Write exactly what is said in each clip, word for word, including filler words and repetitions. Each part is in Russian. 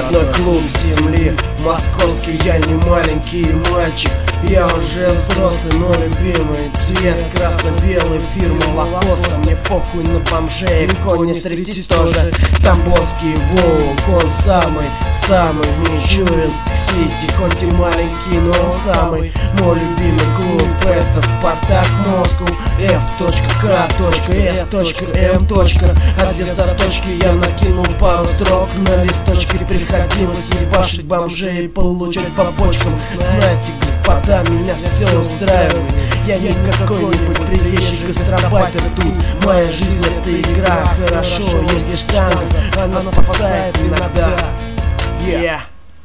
Родной клуб земли московский, я не маленький мальчик. Я уже взрослый, но любимый цвет красно-белый, фирма Лакоста. Мне похуй на бомжей, конь не средись тоже. Тамбовский волк, он самый, самый Мичуринск Сити. Хоть и маленький, но он самый. Мой любимый клуб — это Спартак Москву. F.K.S.M. А для заточки я накинул пару строк на листочке. Приходилось ебашить бомжей и получать по почкам. Знаете, господа, меня все устраивает. Я не какой-нибудь приезжий гастробайтер тут. Моя жизнь — это игра. Хорошо, если штанга, она спасает иногда. Yeah.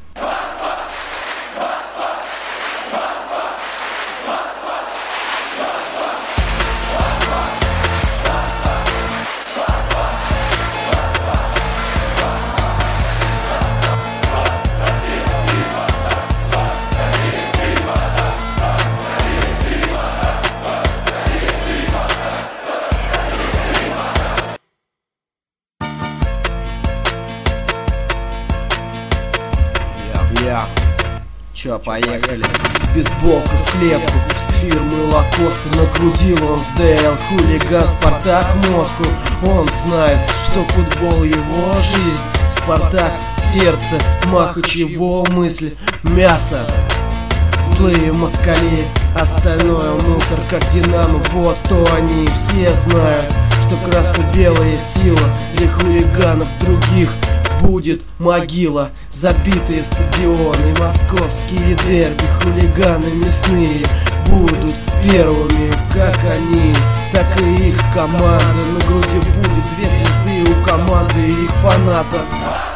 Я. Чё, поехали? Бейсболка в клетку фирмы Лакоста. Накрутил он с ДЛ хулиган Спартак Москву. Он знает, что футбол его жизнь. Спартак — сердце, Махач его мысли. Мясо, злые москали, остальное мусор, как Динамо. Вот кто они, все знают, что красно-белая сила для хулиганов других будет могила. Забитые стадионы, московские дерби, хулиганы мясные будут первыми, как они, так и их команда. На груди будет две звезды у команды и их фанатов.